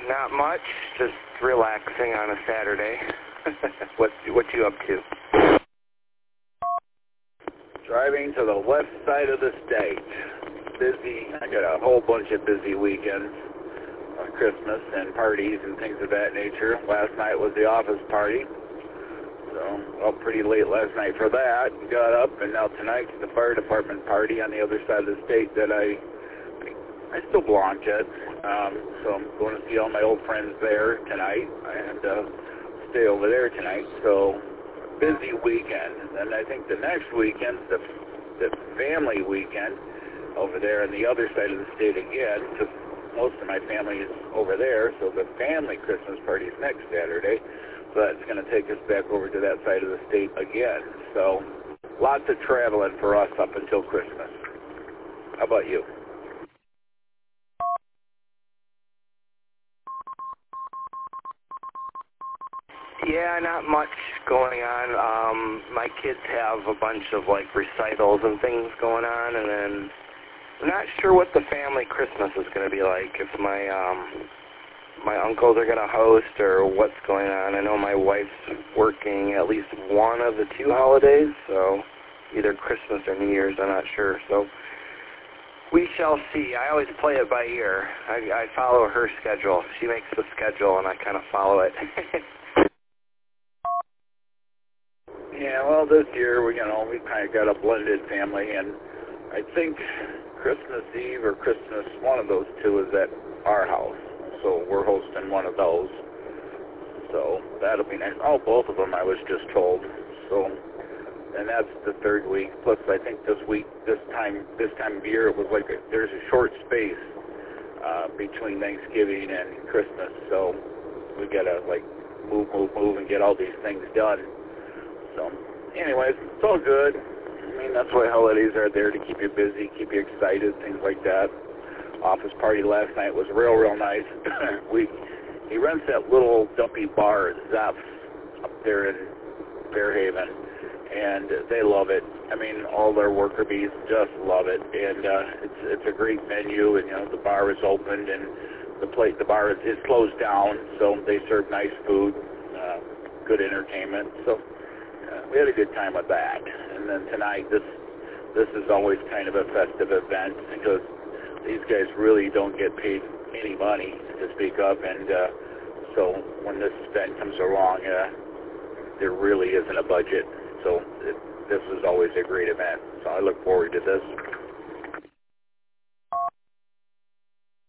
Not much, just relaxing on a Saturday. What you up to? Driving to the west side of the state. Busy. I got a whole bunch of busy weekends on Christmas and parties and things of that nature. Last night was the office party, so up pretty late last night for that. Got up, and now tonight's the fire department party on the other side of the state that I still belong to. So I'm going to see all my old friends there tonight and stay over there tonight. So busy weekend. And then I think the next weekend's the family weekend over there on the other side of the state again, because most of my family is over there. So the family Christmas party is next Saturday. So that's going to take us back over to that side of the state again. So lots of traveling for us up until Christmas. How about you? Yeah, not much going on. My kids have a bunch of recitals and things going on, and then I'm not sure what the family Christmas is going to be like. If my uncles are going to host or what's going on. I know my wife's working at least one of the two holidays, so either Christmas or New Year's, I'm not sure. So we shall see. I always play it by ear. I follow her schedule. She makes the schedule, and I kind of follow it. Yeah, well, this year we kind of got a blended family, and I think Christmas Eve or Christmas, one of those two, is at our house. So we're hosting one of those. So that'll be nice. Oh, both of them, I was just told. So, and that's the third week. Plus, I think this week, this time of year, it was there's a short space between Thanksgiving and Christmas. So we gotta move and get all these things done. So, anyways, it's all good. I mean, that's why holidays are there, to keep you busy, keep you excited, things like that. Office party last night was real nice. He rents that little dumpy bar, Zep's, up there in Fairhaven, and they love it. I mean, all their worker bees just love it, and it's a great menu, and the bar is opened, and the bar is closed down, so they serve nice food, good entertainment. So we had a good time with that. And then tonight, this is always kind of a festive event, because these guys really don't get paid any money to speak of, and so when this event comes along, there really isn't a budget. So this is always a great event. So I look forward to this.